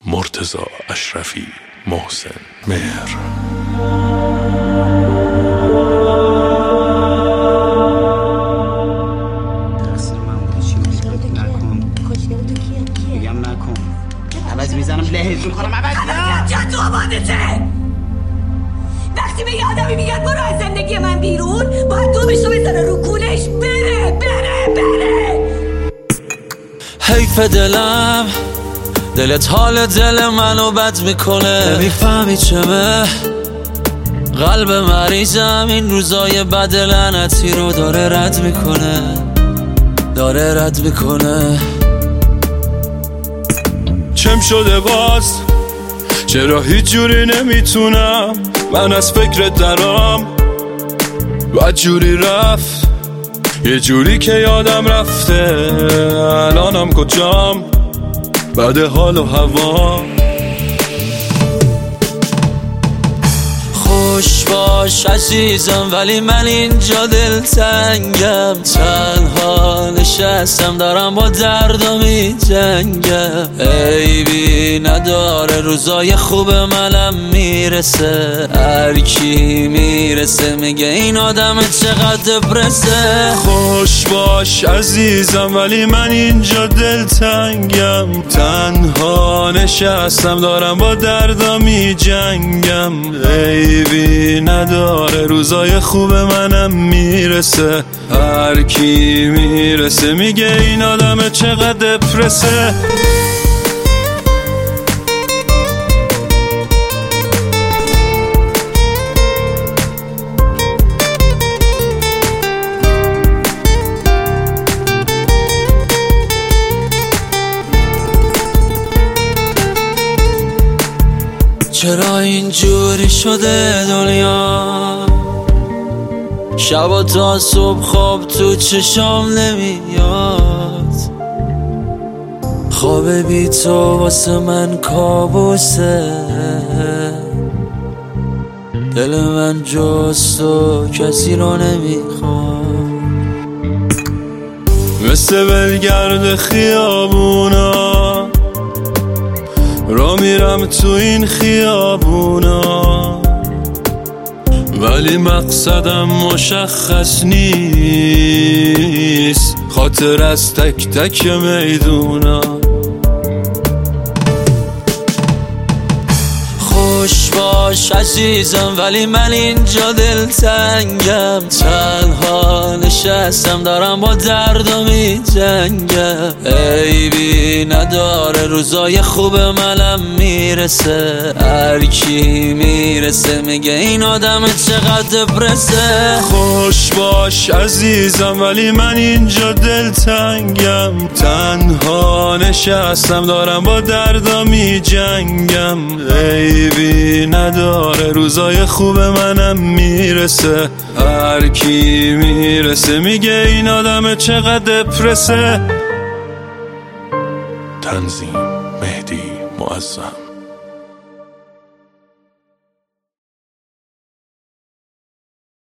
مرتضی اشرفی، محسن مهر. عوض میزنم لحظ میکنم عوض جا تو آبادته. وقتی به آدمی میگن برو از زندگی من بیرون، باید دومشو بزنه رو کولش بره. حیف دلم، دلت حال دل منو بد میکنه. نمیفهمی چمه قلب مریضم این روزای بد لعنتی رو داره رد میکنه. چم شده باز؟ چرا هیچ جوری نمیتونم من از فکرت درام؟ بد جوری رفت، یه جوری که یادم رفته الانم کجام، بعد حال و هوا. خوش باش عزیزم ولی من اینجا دلتنگم، تنها نشستم دارم با دردم میجنگم. عیبی نداره روزای خوب منم میرسه، هر کی میرسه میگه این آدم چقدر دپرسه. خوش باش عزیزم ولی من اینجا دلتنگم، تنها نشستم دارم با دردم میجنگم. عیبی نداره روزای خوب منم میرسه، هر کی میرسه میگه این آدم چقدر دپرسه. چرا اینجوری شده دنیا؟ شب تا صبح خواب تو چشام نمیاد، خواب بی تو واسه من کابوسه. دل من جز تو کسی رو نمیخواد، مثل ولگرد خیابونا را میرم تو این خیابونا، ولی مقصدم مشخص نیست، خاطر از تک تک میدونا. خوش باش عزیزم ولی من اینجا دلتنگم، تنها نشستم دارم با دردم میجنگم. عیبی نداره روزای خوب منم میرسه، هر کی میرسه میگه این آدم چقدر دپرسه. خوش باش عزیزم ولی من اینجا دلتنگم، تنها نشستم دارم با دردم میجنگم. عیبی نداره روزای خوب منم میرسه، هر کی میرسه میگه این آدم چقدر دپرسه. تنظیم مهدی معظم.